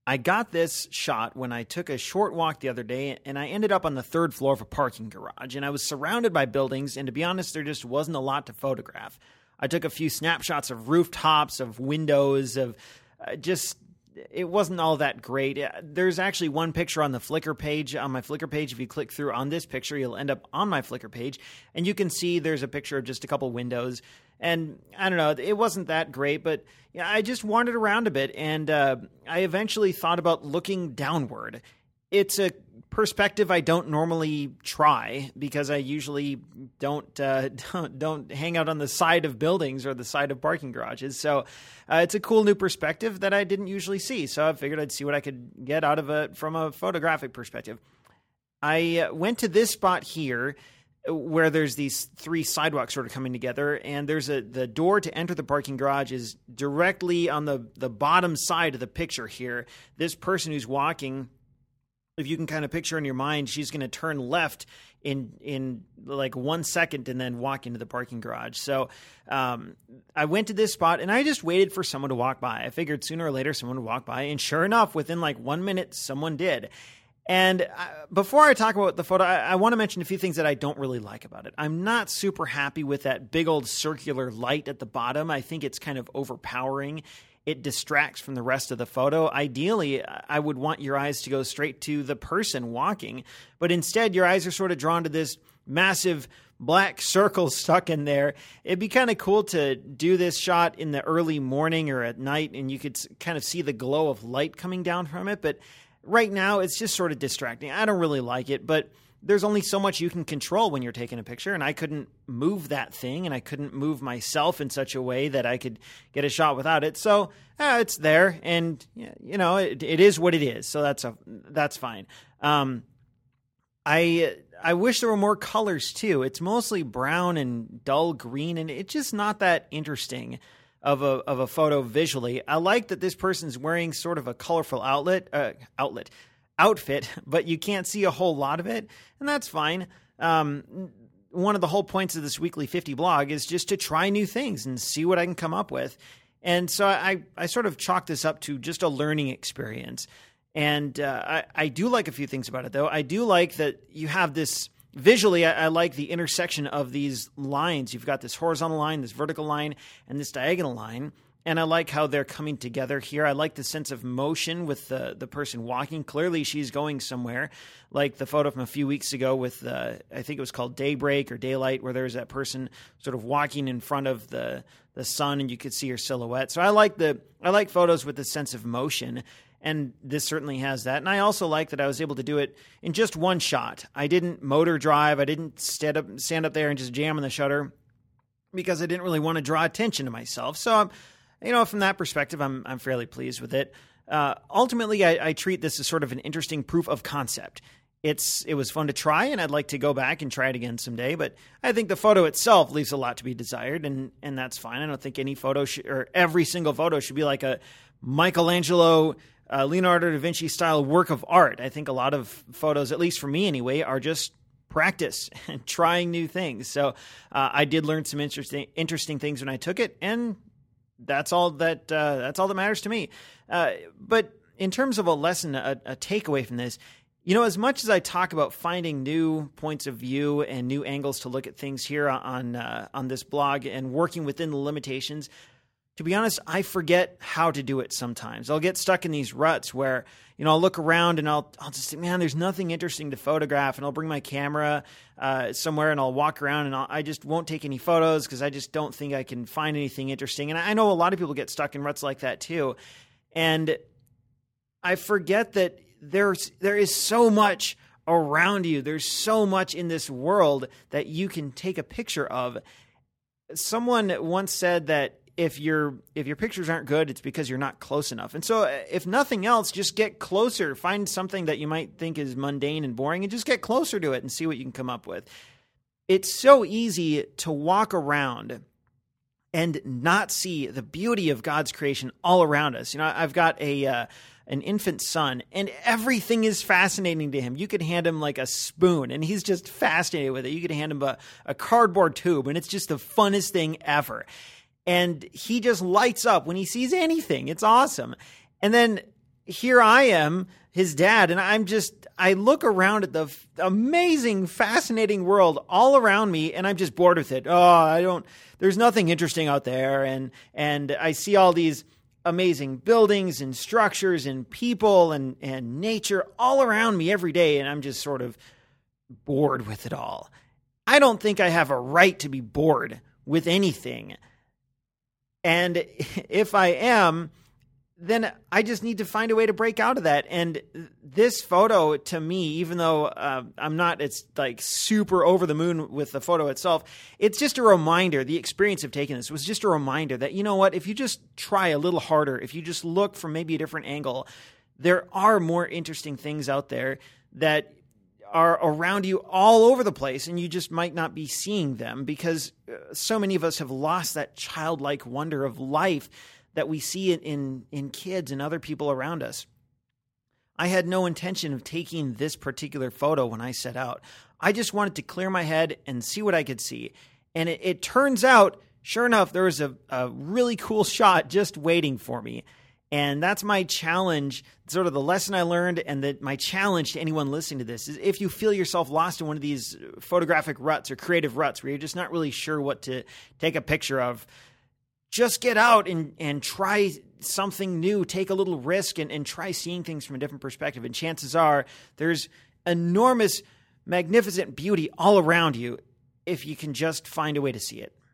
I got this shot when I took a short walk the other day, and I ended up on the third floor of a parking garage, and I was surrounded by buildings, and to be honest, there just wasn't a lot to photograph. I took a few snapshots of rooftops, of windows, of it wasn't all that great. There's actually one picture on the Flickr page, on my Flickr page. If you click through on this picture, you'll end up on my Flickr page, and you can see there's a picture of just a couple windows. And I don't know, it wasn't that great, but I just wandered around a bit, and I eventually thought about looking downward. It's a perspective I don't normally try because I usually don't hang out on the side of buildings or the side of parking garages. So it's a cool new perspective that I didn't usually see. So I figured I'd see what I could get out of it from a photographic perspective. I went to this spot here where there's these three sidewalks sort of coming together, and there's the door to enter the parking garage is directly on the bottom side of the picture here. This person who's walking, if you can kind of picture in your mind, she's going to turn left in like 1 second and then walk into the parking garage. So I went to this spot and I just waited for someone to walk by. I figured sooner or later someone would walk by, and sure enough, within like 1 minute, someone did. And before I talk about the photo, I want to mention a few things that I don't really like about it. I'm not super happy with that big old circular light at the bottom. I think it's kind of overpowering. It distracts from the rest of the photo. Ideally, I would want your eyes to go straight to the person walking, but instead your eyes are sort of drawn to this massive black circle stuck in there. It'd be kind of cool to do this shot in the early morning or at night, and you could kind of see the glow of light coming down from it, but right now it's just sort of distracting. I don't really like it, but there's only so much you can control when you're taking a picture, and I couldn't move that thing, and I couldn't move myself in such a way that I could get a shot without it. So it's there, and it is what it is. So that's fine. I wish there were more colors too. It's mostly brown and dull green, and it's just not that interesting of a photo visually. I like that this person's wearing sort of a colorful outfit, but you can't see a whole lot of it, and that's fine. One of the whole points of this Weekly 50 blog is just to try new things and see what I can come up with. And so I sort of chalk this up to just a learning experience. And I do like a few things about it, though. I do like that you have this visually. I like the intersection of these lines. You've got this horizontal line, this vertical line, and this diagonal line. And I like how they're coming together here. I like the sense of motion with the person walking. Clearly, she's going somewhere, like the photo from a few weeks ago with, I think it was called Daybreak or Daylight, where there's that person sort of walking in front of the sun, and you could see her silhouette. So I like photos with a sense of motion, and this certainly has that. And I also like that I was able to do it in just one shot. I didn't motor drive. I didn't stand up there and just jam on the shutter because I didn't really want to draw attention to myself. So from that perspective, I'm fairly pleased with it. Ultimately, I treat this as sort of an interesting proof of concept. It was fun to try, and I'd like to go back and try it again someday. But I think the photo itself leaves a lot to be desired, and that's fine. I don't think any photo or every single photo should be like a Michelangelo, Leonardo da Vinci style work of art. I think a lot of photos, at least for me anyway, are just practice and trying new things. So I did learn some interesting things when I took it, and that's all that matters to me. But in terms of a lesson, a takeaway from this, as much as I talk about finding new points of view and new angles to look at things here on this blog and working within the limitations, to be honest, I forget how to do it sometimes. I'll get stuck in these ruts where, I'll look around and I'll just think, man, there's nothing interesting to photograph, and I'll bring my camera somewhere and I'll walk around and I just won't take any photos because I just don't think I can find anything interesting. And I know a lot of people get stuck in ruts like that too. And I forget that there is so much around you. There's so much in this world that you can take a picture of. Someone once said that if your pictures aren't good, it's because you're not close enough. And so if nothing else, just get closer. Find something that you might think is mundane and boring and just get closer to it and see what you can come up with. It's so easy to walk around and not see the beauty of God's creation all around us. I've got an infant son, and everything is fascinating to him. You could hand him like a spoon, and he's just fascinated with it. You could hand him a cardboard tube, and it's just the funnest thing ever. And he just lights up when he sees anything. It's awesome. And then here I am, his dad, and I look around at the amazing, fascinating world all around me, and I'm just bored with it. There's nothing interesting out there. And I see all these amazing buildings and structures and people and nature all around me every day, and I'm just sort of bored with it all. I don't think I have a right to be bored with anything. And if I am, then I just need to find a way to break out of that. And this photo, to me, even though it's like super over the moon with the photo itself, it's just a reminder. The experience of taking this was just a reminder that, you know what, if you just try a little harder, if you just look from maybe a different angle, there are more interesting things out there that are around you all over the place, and you just might not be seeing them because so many of us have lost that childlike wonder of life that we see in kids and other people around us. I had no intention of taking this particular photo when I set out. I just wanted to clear my head and see what I could see. And it turns out, sure enough, there was a really cool shot just waiting for me. And that's my challenge, sort of the lesson I learned, and my challenge to anyone listening to this is if you feel yourself lost in one of these photographic ruts or creative ruts where you're just not really sure what to take a picture of, just get out and try something new, take a little risk and try seeing things from a different perspective. And chances are there's enormous, magnificent beauty all around you if you can just find a way to see it.